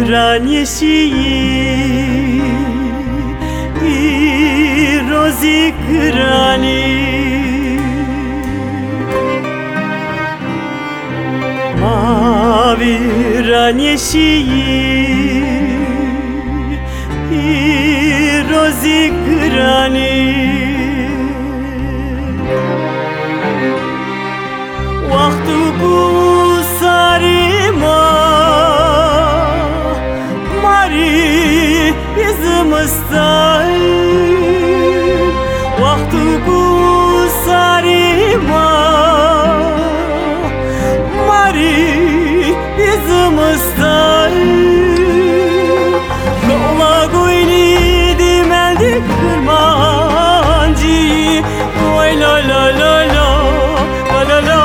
ranieśi i rozigrani mavi ranieśi i rozigrani waktu ku sarima mari izmısтай waktu ku sarima mari izmısтай Nola goyni dimeldi kırmancı oy la la la la la la la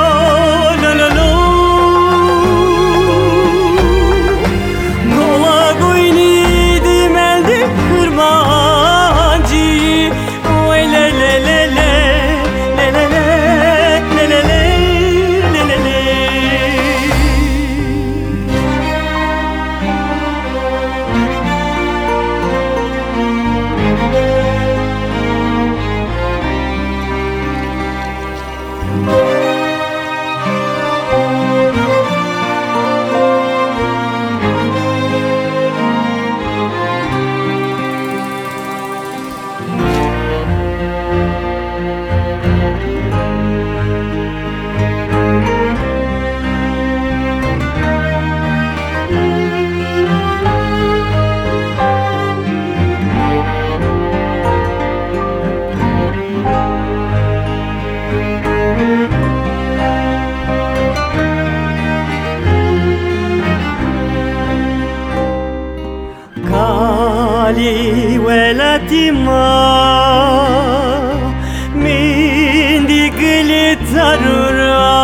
Ali welatima min digli tarura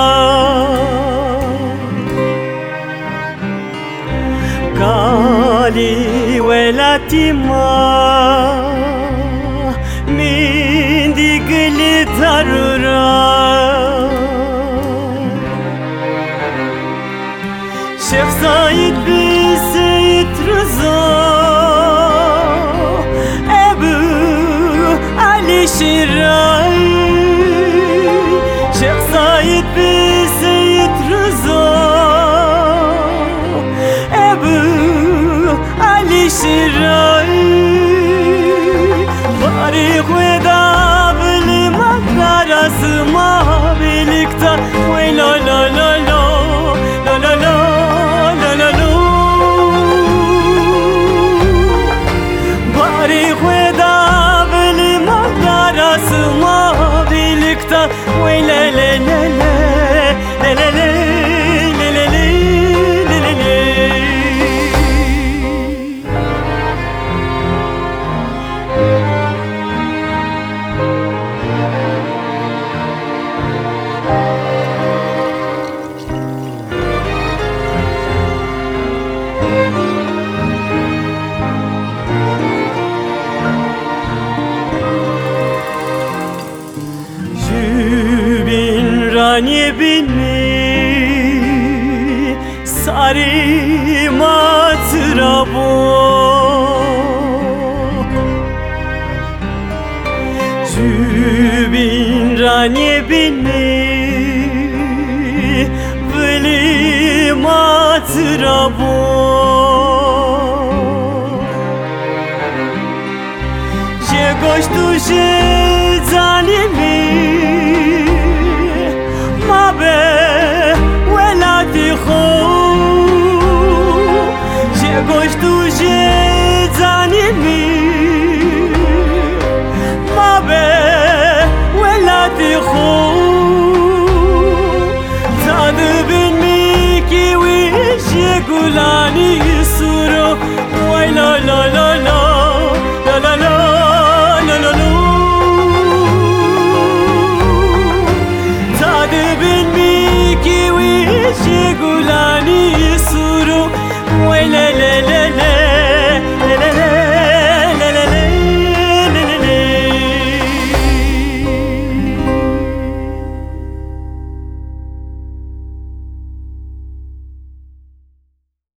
Kali welatima min digli tarura Şeyh Said bin Seyit Rıza Şiray Şeyh Said bin Seyit Rıza Ebu Ali Şiray Tarih ve da bilmek arasıma birlikte Ve la la la la la la la la la la Tarih ve da arasıma birlikte Vay le le le le le le le le le le le le Rani bini sari matrabo Zübin rani bini veli matrabo Je goshtu je zanim